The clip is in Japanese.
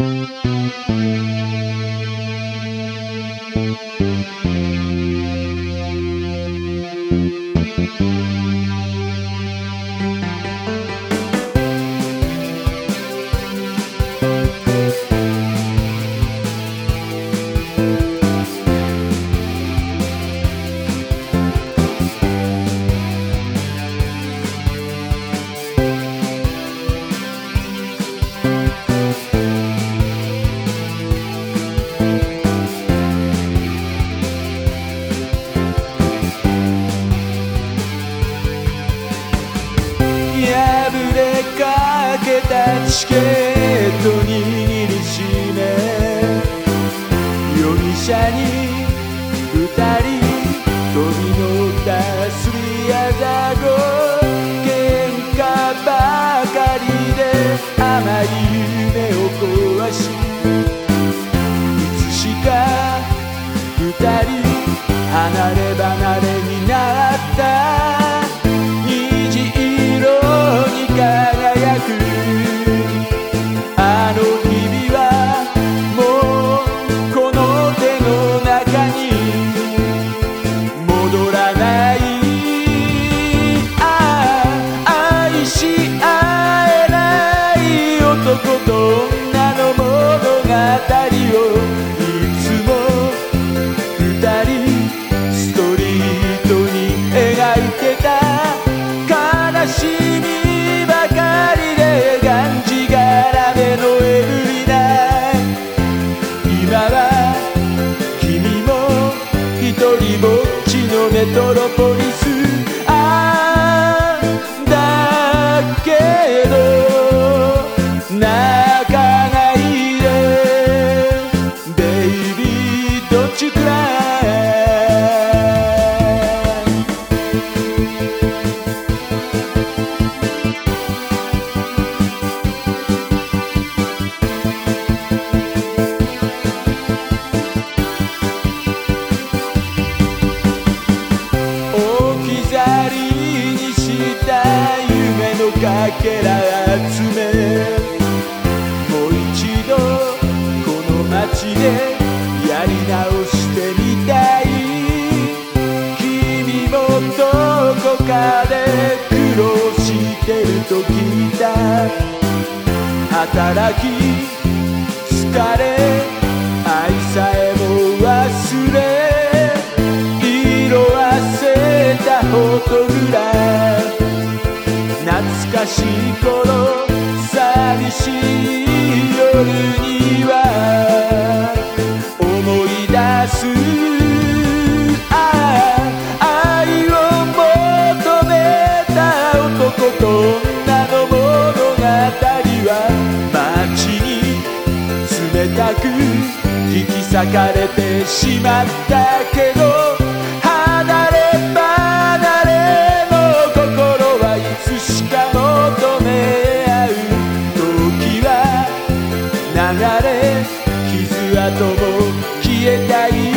破れかけたチケット握りしめ、容疑者に二人飛び乗ったすりあざご、喧嘩ばかりで甘い夢を壊し、いつしか二人離れ離れになった。輝くあの日々はもうこの手の中に戻らない。愛し合えない男と女の物語をいつも二人ストリートに描いてた。悲しみばかりでがんじがらめのエブリナイト。今は君も一人ぼっちのメトロポリス。だけど泣かないで Baby don't you cry。夢のかけら集め、もう一度この街でやり直してみたい。君もどこかで苦労してると聞いた。働き疲れ愛さえも忘れ、色あせたフォトグラフ、懐かしい頃寂しい夜には思い出す。愛を求めた男と女の物語は街に冷たく引き裂かれてしまったけど、離れ離れの心はいつしか求め合う。時は流れ傷跡も消えたい。